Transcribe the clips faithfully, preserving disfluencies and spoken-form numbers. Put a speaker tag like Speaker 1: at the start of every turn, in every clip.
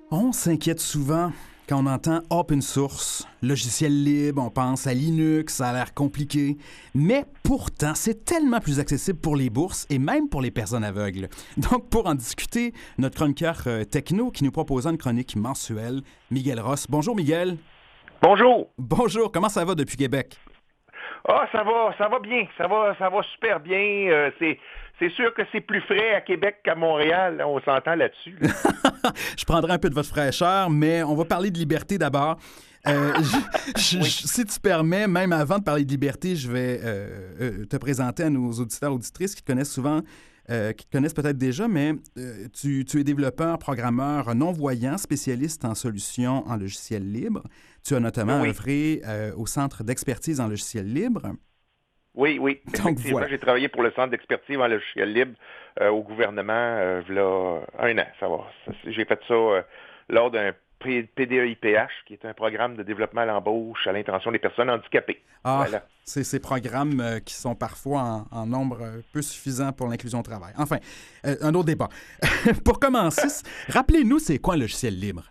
Speaker 1: On s'inquiète souvent quand on entend open source, logiciel libre, on pense à Linux, ça a l'air compliqué. Mais pourtant, c'est tellement plus accessible pour les bourses et même pour les personnes aveugles. Donc, pour en discuter, notre chroniqueur euh, techno qui nous proposera une chronique mensuelle, Miguel Ross. Bonjour Miguel.
Speaker 2: Bonjour.
Speaker 1: Bonjour, comment ça va depuis Québec?
Speaker 2: Ah, ça va, ça va bien, ça va, ça va super bien. Euh, c'est, c'est sûr que c'est plus frais à Québec qu'à Montréal, on s'entend là-dessus. Là.
Speaker 1: Je prendrai un peu de votre fraîcheur, mais on va parler de liberté d'abord. Euh, je, je,
Speaker 2: Oui.
Speaker 1: je, si tu permets, même avant de parler de liberté, je vais euh, euh, te présenter à nos auditeurs auditrices qui te connaissent souvent, euh, qui te connaissent peut-être déjà, mais euh, tu, tu es développeur, programmeur non-voyant, spécialiste en solutions en logiciel libre. Tu as notamment
Speaker 2: Oui,
Speaker 1: œuvré euh, au Centre d'expertise en logiciel libre.
Speaker 2: oui, oui.
Speaker 1: Donc
Speaker 2: Effectivement,
Speaker 1: voilà.
Speaker 2: j'ai travaillé pour le Centre d'expertise en logiciel libre euh, au gouvernement euh, là, un an, ça va. Ça, j'ai fait ça euh, lors d'un P D E I P H, qui est un programme de développement à l'embauche à l'intention des personnes handicapées.
Speaker 1: Ah,
Speaker 2: Voilà.
Speaker 1: c'est ces programmes euh, qui sont parfois en, en nombre euh, peu suffisant pour l'inclusion au travail. Enfin, euh, un autre débat. Pour commencer, c- rappelez-nous, c'est quoi un logiciel libre?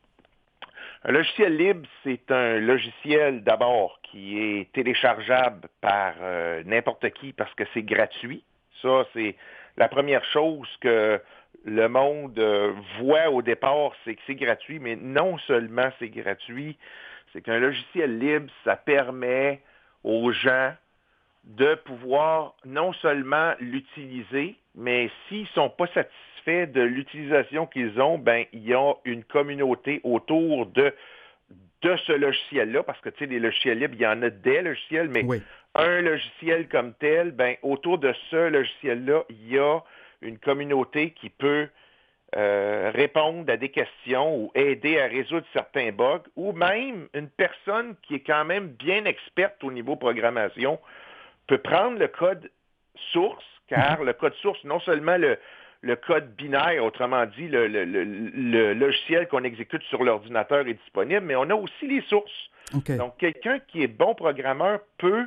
Speaker 2: Un logiciel libre, c'est un logiciel d'abord qui est téléchargeable par euh, n'importe qui parce que c'est gratuit. Ça, c'est la première chose que le monde euh, voit au départ, c'est que c'est gratuit, mais non seulement c'est gratuit, c'est qu'un logiciel libre, ça permet aux gens de pouvoir non seulement l'utiliser, mais s'ils ne sont pas satisfaits de l'utilisation qu'ils ont, ben il y a une communauté autour de, de ce logiciel-là, parce que tu sais, les logiciels libres, il y en a des logiciels, mais
Speaker 1: Oui.
Speaker 2: un logiciel comme tel, ben autour de ce logiciel-là, il y a une communauté qui peut euh, répondre à des questions ou aider à résoudre certains bugs, ou même une personne qui est quand même bien experte au niveau programmation peut prendre le code source, car le code source, non seulement le, le code binaire, autrement dit, le, le, le, le logiciel qu'on exécute sur l'ordinateur est disponible, mais on a aussi les sources.
Speaker 1: OK.
Speaker 2: Donc, quelqu'un qui est bon programmeur peut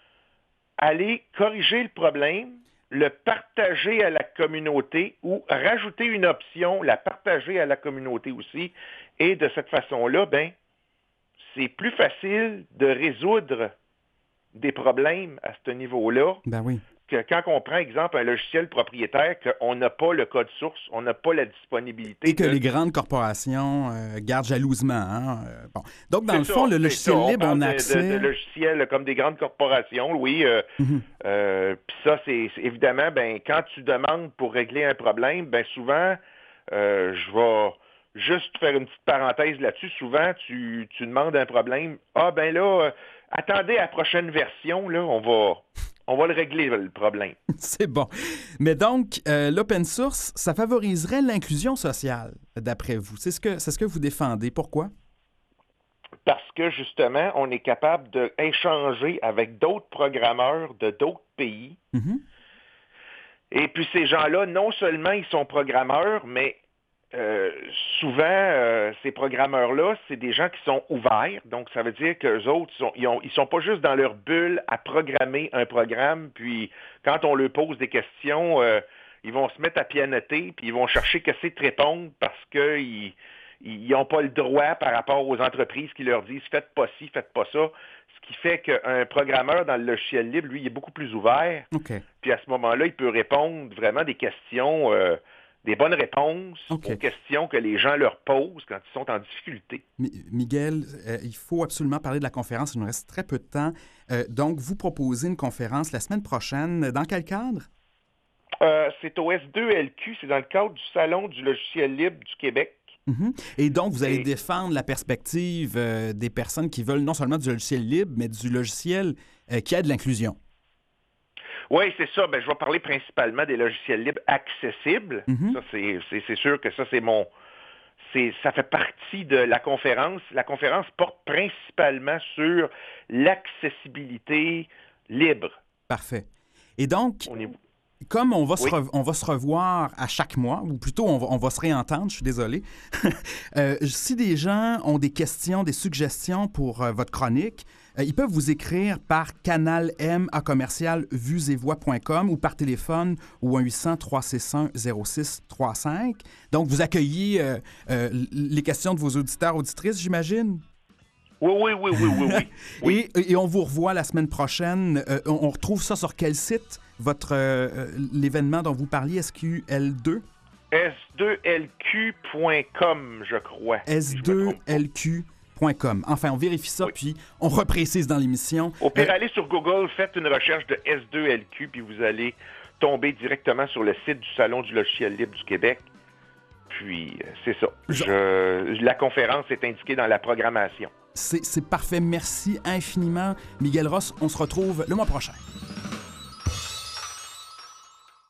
Speaker 2: aller corriger le problème, le partager à la communauté ou rajouter une option, la partager à la communauté aussi, et de cette façon-là, ben, c'est plus facile de résoudre des problèmes à ce niveau-là
Speaker 1: Ben oui.
Speaker 2: que quand on prend, exemple, un logiciel propriétaire, qu'on n'a pas le code source, on n'a pas la disponibilité
Speaker 1: Et que
Speaker 2: de...
Speaker 1: les grandes corporations euh, gardent jalousement. Hein? Euh, bon. Donc, dans
Speaker 2: C'est
Speaker 1: le
Speaker 2: ça,
Speaker 1: fond, le
Speaker 2: c'est ça.
Speaker 1: logiciel
Speaker 2: On
Speaker 1: libre,
Speaker 2: parle
Speaker 1: on a
Speaker 2: de, de, de
Speaker 1: accès...
Speaker 2: logiciels comme des grandes corporations, oui. Euh,
Speaker 1: Mhm.
Speaker 2: euh, Puis ça, c'est c'est évidemment, ben, quand tu demandes pour régler un problème, ben souvent, euh, je vais juste faire une petite parenthèse là-dessus. Souvent, tu, tu demandes un problème. Ah, ben là, euh, attendez à la prochaine version, là, on va, on va le régler, le problème.
Speaker 1: C'est bon. Mais donc, euh, l'open source, ça favoriserait l'inclusion sociale, d'après vous. C'est ce que, c'est ce que vous défendez. Pourquoi?
Speaker 2: Parce que justement, on est capable d'échanger avec d'autres programmeurs de d'autres pays.
Speaker 1: Mhm.
Speaker 2: Et puis ces gens-là, non seulement ils sont programmeurs, mais euh, souvent, euh, ces programmeurs-là, c'est des gens qui sont ouverts. Donc, ça veut dire qu'eux autres, sont, ils, ont, ils sont pas juste dans leur bulle à programmer un programme. Puis, quand on leur pose des questions, euh, ils vont se mettre à pianoter, puis ils vont chercher que c'est de répondre parce qu'ils ils n'ont pas le droit par rapport aux entreprises qui leur disent faites pas ci, faites pas ça. Ce qui fait qu'un programmeur dans le logiciel libre, lui, il est beaucoup plus ouvert.
Speaker 1: OK.
Speaker 2: Puis à ce moment-là, il peut répondre vraiment des questions, euh, des bonnes réponses
Speaker 1: OK.
Speaker 2: aux questions que les gens leur posent quand ils sont en difficulté.
Speaker 1: Mi- Miguel, euh, il faut absolument parler de la conférence. Il nous reste très peu de temps. Euh, donc, vous proposez une conférence la semaine prochaine. Dans quel cadre?
Speaker 2: Euh, c'est au S deux L Q, c'est dans le cadre du Salon du logiciel libre du Québec.
Speaker 1: Mhm. Et donc, vous allez
Speaker 2: Et
Speaker 1: défendre la perspective euh, des personnes qui veulent non seulement du logiciel libre, mais du logiciel euh, qui a de l'inclusion.
Speaker 2: oui, c'est ça. Ben, je vais parler principalement des logiciels libres accessibles.
Speaker 1: Mhm.
Speaker 2: Ça, c'est, c'est, c'est sûr que ça, c'est mon, c'est, ça fait partie de la conférence. La conférence porte principalement sur l'accessibilité libre
Speaker 1: Parfait. Et donc,
Speaker 2: au niveau.
Speaker 1: comme on va,
Speaker 2: Oui.
Speaker 1: se re- on va se revoir à chaque mois, ou plutôt on va, on va se réentendre, je suis désolé, euh, si des gens ont des questions, des suggestions pour euh, votre chronique, euh, ils peuvent vous écrire par canal M à commercial vues et voix point com ou par téléphone au un huit cents, trois six un, zéro six trois cinq. Donc, vous accueillez euh, euh, les questions de vos auditeurs, auditrices, j'imagine?
Speaker 2: Oui, oui, oui, oui, oui, oui. oui.
Speaker 1: Et, et on vous revoit la semaine prochaine. Euh, on, on retrouve ça sur quel site, votre euh, l'événement dont vous parliez, S Q L deux?
Speaker 2: S deux L Q point com, je crois.
Speaker 1: S deux L Q point com. Enfin, on vérifie ça, oui. Puis on reprécise dans l'émission.
Speaker 2: Au pire,
Speaker 1: euh,
Speaker 2: allez sur Google, faites une recherche de S deux L Q, puis vous allez tomber directement sur le site du Salon du logiciel libre du Québec. Puis, c'est ça. Je, la conférence est indiquée dans la programmation.
Speaker 1: C'est, c'est parfait. Merci infiniment, Miguel Ross. On se retrouve le mois prochain.